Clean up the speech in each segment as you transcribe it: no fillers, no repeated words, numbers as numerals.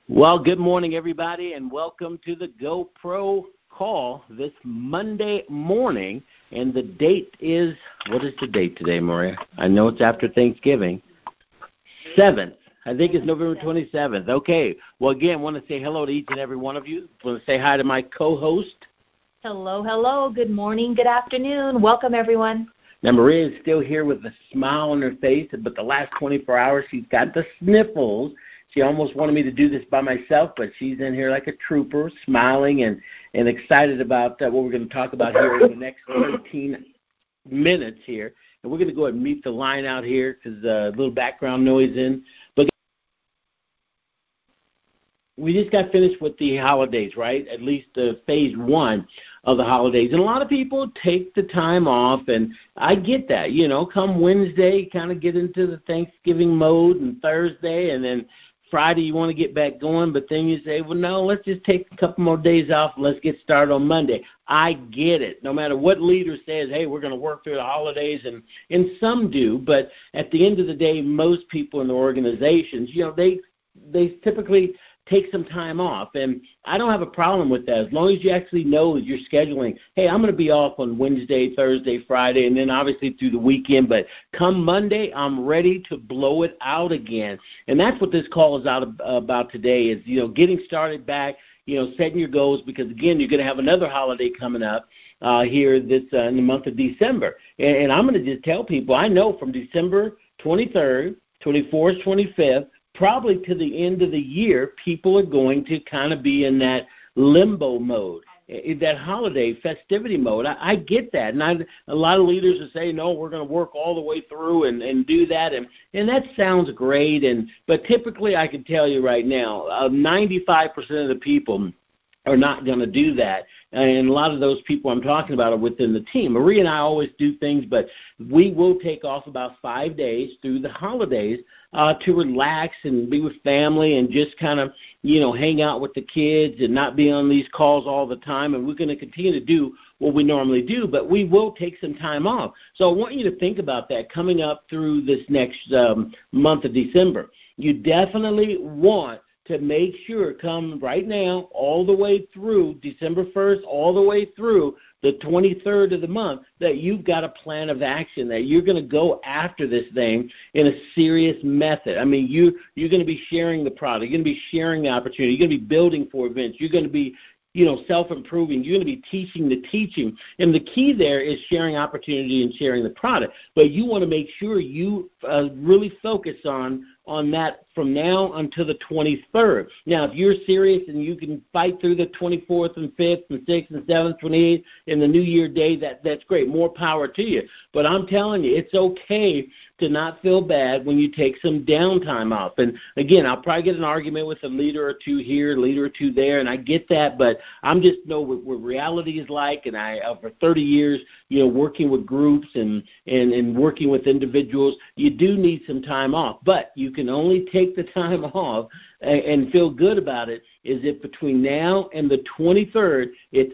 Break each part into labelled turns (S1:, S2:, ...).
S1: Well, good morning, everybody, and welcome to the GoPro call this Monday morning. And the date is, what is the date today, Maria? I know it's after Thanksgiving. 7th. I think it's November 27th. Okay. Well, again, I want to say hello to each and every one of you. I want to say hi to my co-host.
S2: Hello. Good morning. Good afternoon. Welcome, everyone.
S1: Now, Maria is still here with a smile on her face, but the last 24 hours she's got the sniffles. She almost wanted me to do this by myself, but she's in here like a trooper, smiling and excited about what we're going to talk about here in the next 13 minutes here. And we're going to go ahead and meet the line out here because a little background noise in. But we just got finished with the holidays, right? At least phase one of the holidays. And a lot of people take the time off, and I get that. You know, come Wednesday, kind of get into the Thanksgiving mode, and Thursday, and then Friday you want to get back going, but then you say, well, no, let's just take a couple more days off and let's get started on Monday. I get it. No matter what leader says, hey, we're going to work through the holidays, and some do, but at the end of the day, most people in the organizations, you know, they typically take some time off, and I don't have a problem with that as long as you actually know that you're scheduling, hey, I'm going to be off on Wednesday, Thursday, Friday, and then obviously through the weekend, but come Monday, I'm ready to blow it out again. And that's what this call is about today is, you know, getting started back, you know, setting your goals because, again, you're going to have another holiday coming up here in the month of December. And I'm going to just tell people, I know from December 23rd, 24th, 25th, probably to the end of the year, people are going to kind of be in that limbo mode, that holiday festivity mode. I get that. And a lot of leaders are saying, no, we're going to work all the way through and do that. And that sounds great. But typically I can tell you right now, 95% of the people are not going to do that. And a lot of those people I'm talking about are within the team. Maria and I always do things, but we will take off about 5 days through the holidays to relax and be with family and just kind of, you know, hang out with the kids and not be on these calls all the time. And we're going to continue to do what we normally do, but we will take some time off. So I want you to think about that coming up through this next month of December. You definitely want to make sure come right now all the way through December 1st, all the way through the 23rd of the month, that you've got a plan of action, that you're going to go after this thing in a serious method. I mean, you're going to be sharing the product. You're going to be sharing the opportunity. You're going to be building for events. You're going to be, you know, self-improving. You're going to be teaching the teaching. And the key there is sharing opportunity and sharing the product. But you want to make sure you really focus on that from now until the 23rd. Now, if you're serious and you can fight through the 24th and 5th and 6th and 7th, 28th, and the New Year day, that's great. More power to you. But I'm telling you, it's okay to not feel bad when you take some downtime off. And, again, I'll probably get an argument with a leader or two here, a leader or two there, and I get that, but I'm just know what reality is like, and I, for 30 years, you know, working with groups and working with individuals, you do need some time off. But you can only take the time off and feel good about it is if between now and the 23rd, it's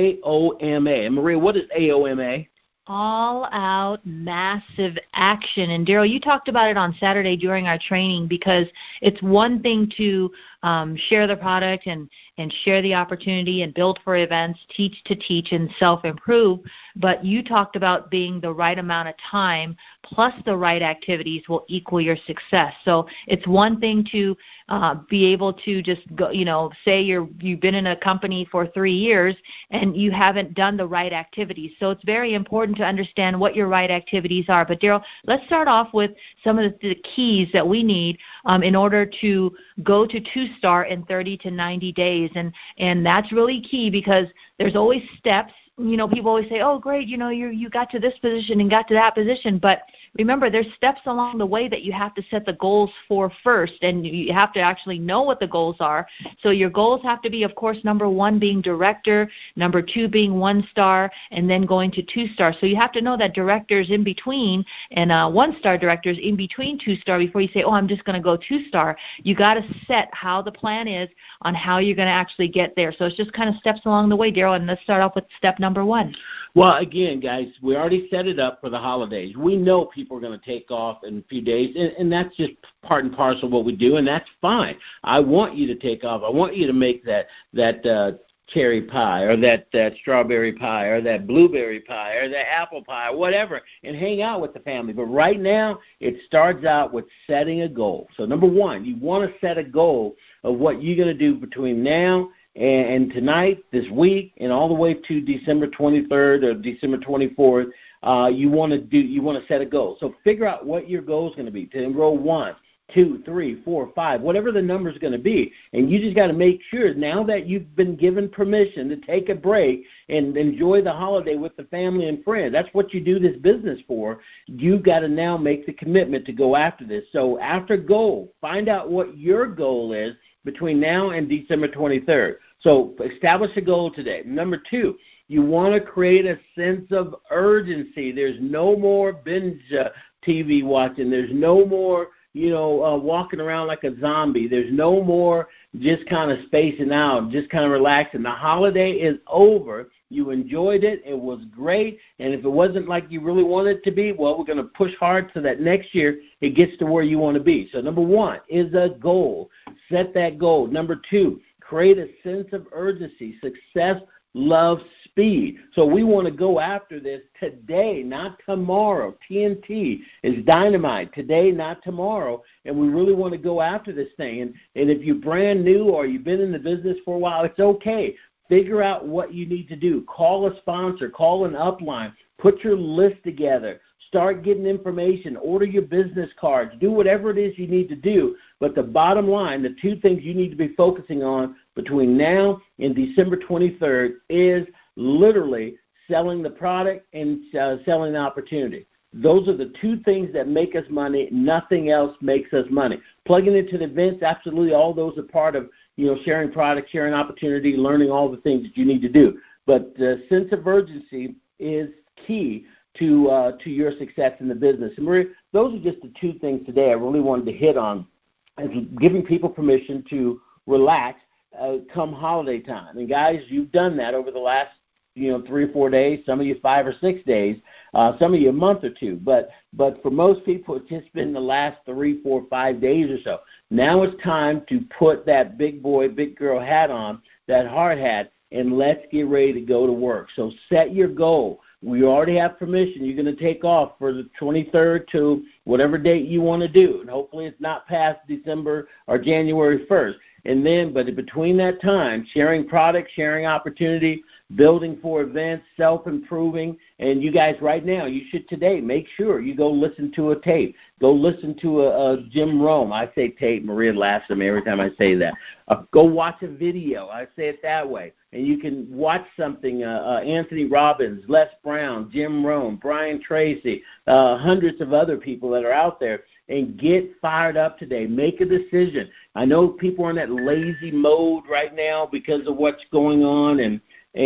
S1: AOMA. And Maria, what is AOMA?
S2: All out massive action. And Daryl, you talked about it on Saturday during our training because it's one thing to share the product and share the opportunity and build for events, teach to teach and self-improve, but you talked about being the right amount of time plus the right activities will equal your success. So it's one thing to be able to just go, you know, say you've been in a company for 3 years and you haven't done the right activities. So it's very important to understand what your right activities are. But Daryl, let's start off with some of the keys that we need in order to go to 2-star in 30 to 90 days. And that's really key because there's always steps. You know, people always say, oh, great, you know, you got to this position and got to that position. But remember, there's steps along the way that you have to set the goals for first, and you have to actually know what the goals are. So your goals have to be, of course, number 1 being director, number 2 being 1-star, and then going to 2-star. So you have to know that director's in between and 1-star director's in between 2-star before you say, oh, I'm just going to go 2-star. You got to set how the plan is on how you're going to actually get there. So it's just kind of steps along the way, Daryl, and let's start off with step number one?
S1: Well, again, guys, we already set it up for the holidays. We know people are going to take off in a few days, and that's just part and parcel of what we do, and that's fine. I want you to take off. I want you to make that cherry pie or that strawberry pie or that blueberry pie or that apple pie, whatever, and hang out with the family. But right now, it starts out with setting a goal. So number one, you want to set a goal of what you're going to do between now and tonight, this week, and all the way to December 23rd or December 24th. You want to set a goal. So figure out what your goal is going to be to enroll 1, 2, 3, 4, 5, whatever the number is going to be. And you just got to make sure now that you've been given permission to take a break and enjoy the holiday with the family and friends. That's what you do this business for. You've got to now make the commitment to go after this. So after goal, find out what your goal is between now and December 23rd. So establish a goal today. Number 2, you want to create a sense of urgency. There's no more binge TV watching. There's no more walking around like a zombie. There's no more just kind of spacing out, just kind of relaxing. The holiday is over. You enjoyed it. It was great. And if it wasn't like you really wanted it to be, well, we're going to push hard so that next year it gets to where you want to be. So number 1 is a goal. Set that goal. Number 2, create a sense of urgency. Success loves speed. So we want to go after this today, not tomorrow. TNT is dynamite. Today, not tomorrow. And we really want to go after this thing. And if you're brand new or you've been in the business for a while, it's okay. Figure out what you need to do. Call a sponsor. Call an upline. Put your list together. Start getting information. Order your business cards. Do whatever it is you need to do. But the bottom line, the 2 things you need to be focusing on between now and December 23rd is literally selling the product and selling the opportunity. Those are the 2 things that make us money. Nothing else makes us money. Plugging into the events, absolutely, all those are part of sharing product, sharing opportunity, learning all the things that you need to do. But the sense of urgency is key to your success in the business. And Maria, those are just the 2 things today I really wanted to hit on, as giving people permission to relax come holiday time. And guys, you've done that over the last 3 or 4 days. Some of you 5 or 6 days. Some of you a month or 2. But for most people, it's just been the last 3, 4, 5 days or so. Now it's time to put that big boy, big girl hat on, that hard hat, and let's get ready to go to work. So set your goal. We already have permission. You're going to take off for the 23rd to whatever date you want to do. And hopefully it's not past December or January 1st. And then, but between that time, sharing product, sharing opportunity, building for events, self-improving. And you guys right now, you should today make sure you go listen to a tape. Go listen to a Jim Rome. I say tape. Maria laughs at me every time I say that. Go watch a video. I say it that way. And you can watch something, Anthony Robbins, Les Brown, Jim Rome, Brian Tracy, hundreds of other people that are out there, and get fired up today. Make a decision. I know people are in that lazy mode right now because of what's going on, and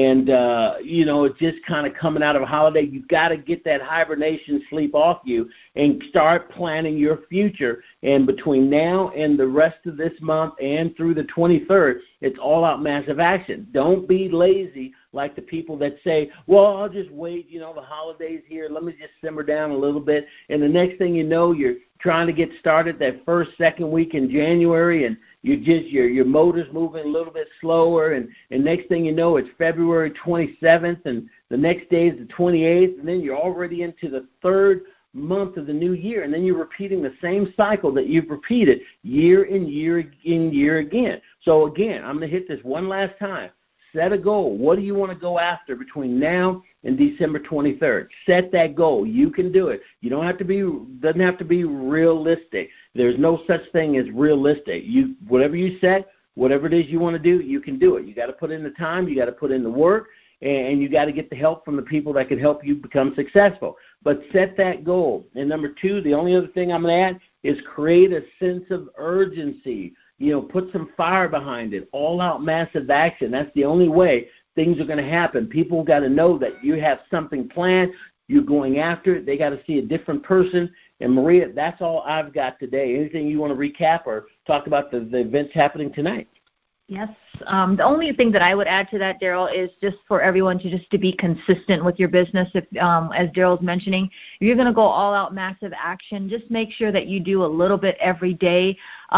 S1: it's just kind of coming out of a holiday. You've got to get that hibernation sleep off you and start planning your future. And between now and the rest of this month and through the 23rd, it's all out massive action. Don't be lazy like the people that say, well, I'll just wait, the holidays here, let me just simmer down a little bit. And the next thing you know, you're trying to get started that first, second week in January, and your motor's moving a little bit slower, and next thing you know, it's February 27th, and the next day is the 28th, and then you're already into the 3rd month of the new year, and then you're repeating the same cycle that you've repeated year in year again. So again, I'm going to hit this one last time. Set a goal. What do you want to go after between now and December 23rd? Set that goal. You can do it. You doesn't have to be realistic. There's no such thing as realistic. Whatever you set, whatever it is you want to do, you can do it. You got to put in the time, you got to put in the work, and you got to get the help from the people that can help you become successful. But set that goal. And number 2, the only other thing I'm going to add is create a sense of urgency. Put some fire behind it. All out massive action. That's the only way things are going to happen. People got to know that you have something planned. You're going after it. They got to see a different person. And Maria, that's all I've got today. Anything you want to recap or talk about the events happening tonight?
S2: Yes. The only thing that I would add to that, Daryl, is just for everyone to be consistent with your business. If, as Daryl's mentioning, if you're going to go all out massive action, just make sure that you do a little bit every day.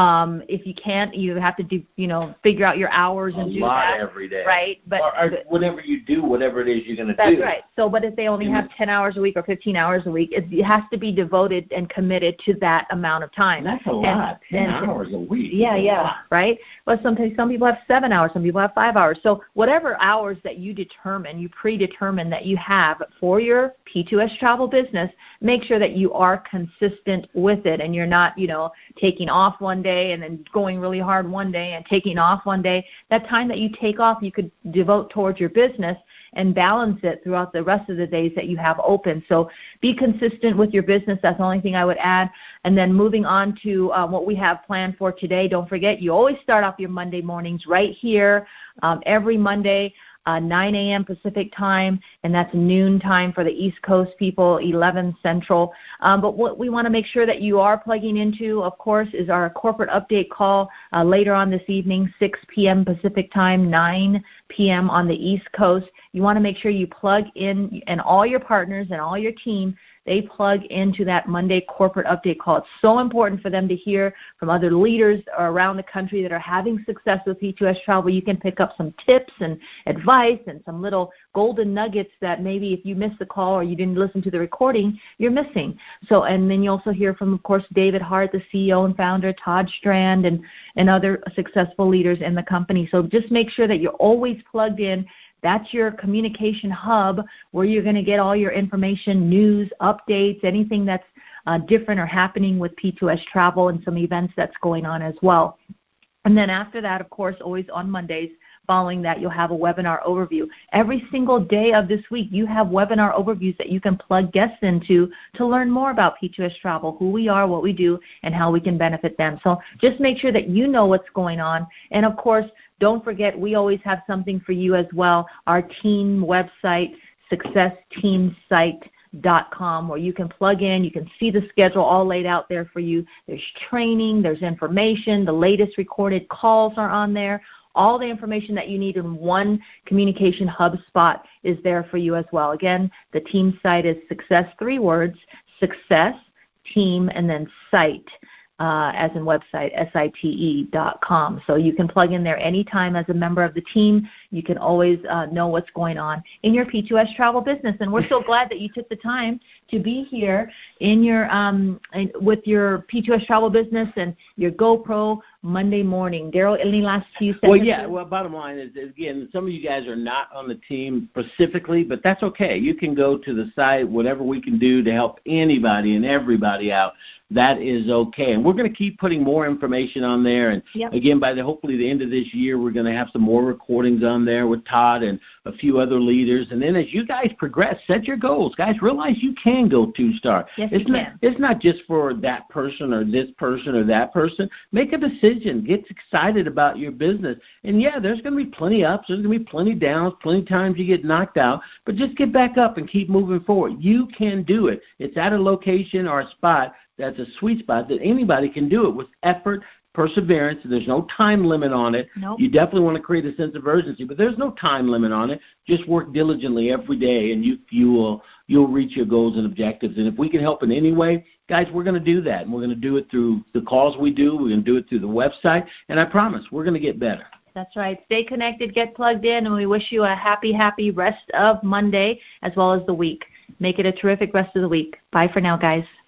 S2: If you can't, you have to do, figure out your hours and do that
S1: every day,
S2: right? But
S1: whenever you do whatever it is you're going to do.
S2: That's right. So, but if they only have 10 hours a week or 15 hours a week, it has to be devoted and committed to that amount of time.
S1: And that's a lot. 10 hours a week.
S2: Yeah, right. But sometimes some people have 7 hours, some people have 5 hours. So whatever hours that you predetermine that you have for your P2S travel business, make sure that you are consistent with it, and you're not, taking off one day and then going really hard one day and taking off one day. That time that you take off, you could devote towards your business and balance it throughout the rest of the days that you have open. So be consistent with your business. That's the only thing I would add. And then moving on to what we have planned for today, don't forget, you always start off your Monday mornings right here every Monday, 9 a.m. Pacific time, and that's noon time for the East Coast people, 11 Central. But what we want to make sure that you are plugging into, of course, is our corporate update call later on this evening, 6 p.m. Pacific time, 9 p.m. on the East Coast. You want to make sure you plug in, and all your partners and all your team, they plug into that Monday corporate update call. It's so important for them to hear from other leaders around the country that are having success with P2S Travel. You can pick up some tips and advice and some little golden nuggets that maybe if you missed the call or you didn't listen to the recording, you're missing. So, and then you also hear from, of course, David Hart, the CEO and founder, Todd Strand, and other successful leaders in the company. So just make sure that you're always plugged in. That's your communication hub where you're going to get all your information, news, updates, anything that's different or happening with P2S Travel and some events that's going on as well. And then after that, of course, always on Mondays, following that, you'll have a webinar overview. Every single day of this week, you have webinar overviews that you can plug guests into to learn more about P2S Travel, who we are, what we do, and how we can benefit them. So just make sure that you know what's going on. And, of course, don't forget, we always have something for you as well, our team website, successteamsite.com, where you can plug in, you can see the schedule all laid out there for you. There's training, there's information, the latest recorded calls are on there. All the information that you need in one communication hub spot is there for you as well. Again, the team site is success, 3 words, success, team, and then site. As in website, site.com. So you can plug in there anytime as a member of the team. You can always know what's going on in your P2S travel business. And we're so glad that you took the time to be here in your with your P2S travel business and your GoPro Monday morning. Daryl, any last few sentences?
S1: Well, bottom line is, again, some of you guys are not on the team specifically, but that's okay. You can go to the site, whatever we can do to help anybody and everybody out. That is okay. And we're going to keep putting more information on there. And, again, by hopefully the end of this year, we're going to have some more recordings on there with Todd and a few other leaders. And then as you guys progress, set your goals. Guys, realize you can go 2-star.
S2: Yes, you can.
S1: It's not just for that person or this person or that person. Make a decision. Get excited about your business. And, there's going to be plenty ups. There's going to be plenty downs, plenty times you get knocked out. But just get back up and keep moving forward. You can do it. It's at a location or a spot that's a sweet spot that anybody can do it with effort, perseverance. There's no time limit on it.
S2: Nope.
S1: You definitely want to create a sense of urgency, but there's no time limit on it. Just work diligently every day, and you'll reach your goals and objectives. And if we can help in any way, guys, we're going to do that. And we're going to do it through the calls we do. We're going to do it through the website. And I promise we're going to get better.
S2: That's right. Stay connected, get plugged in, and we wish you a happy rest of Monday as well as the week. Make it a terrific rest of the week. Bye for now, guys.